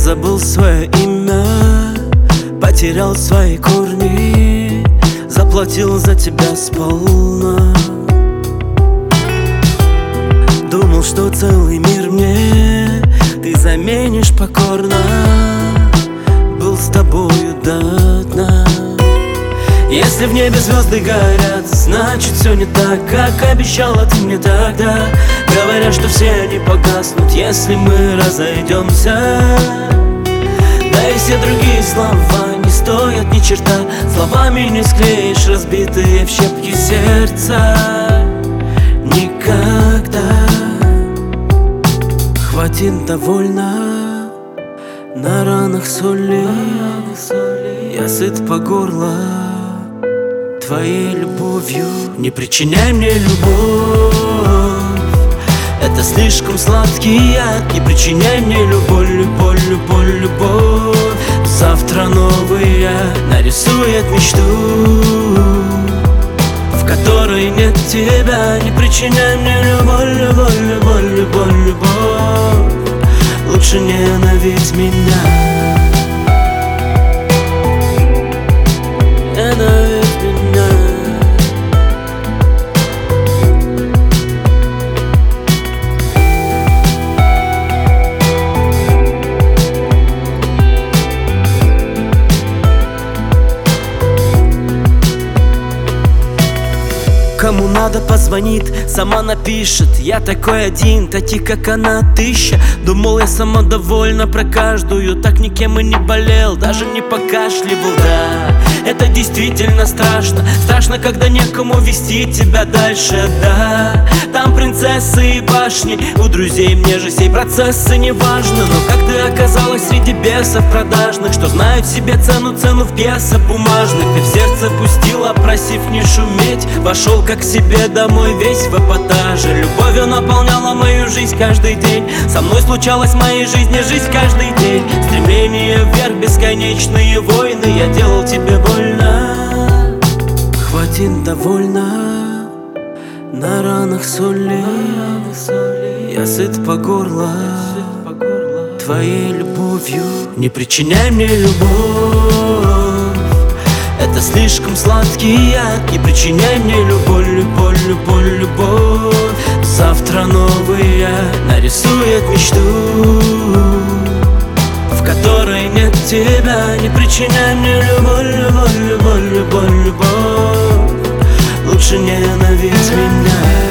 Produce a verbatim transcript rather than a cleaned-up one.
забыл свое имя, потерял свои корни, заплатил за тебя сполна. Думал, что целый мир мне ты заменишь покорно, был с тобою до дна. Если в небе звезды горят, значит все не так, как обещала ты мне тогда. Говорят, что все они погаснут, если мы разойдемся. Да и все другие слова не стоят ни черта, словами не склеишь разбитые в щепки сердца. Никогда. Хватит, довольно, на ранах соли, я сыт по горло твоей любовью. Не причиняй мне любовь, это слишком сладкий яд. Не причиняй мне любовь, любовь, любовь, любовь. Завтра новый нарисует мечту, в которой нет тебя. Не причиняй мне любовь, любовь, любовь, любовь, любовь. Лучше ненавидь меня. Ненавидь меня. Кому надо, позвонит, сама напишет. Я такой один, таких как она тысяча. Думал, я самодовольна про каждую, так никем и не болел, даже не покашливал, да. Это действительно страшно, страшно, когда некому вести тебя дальше, да. Там принцессы и башни, у друзей мне же сей процессы не важно. Но как ты оказалась среди бесов продажных, что знают себе цену, цену в пьесах бумажных. Ты в сердце пустила, просив не шуметь, вошел как к себе домой весь в эпатаже. Любовью наполняла мою жизнь каждый день, со мной случалась в моей жизни жизнь каждый день. Стремление вверх, бесконечные войны, я делал тебе больно. Хватит, довольно, на ранах соли, я сыт по горло твоей любовью. Не причиняй мне любовь, это слишком сладкий яд. Не причиняй мне любовь, любовь, любовь, любовь. Завтра новый нарисует мечту, в которой нет тебя. Не причиняй мне любовь, любовь, любовь, любовь, любовь. Лучше ненавидь меня.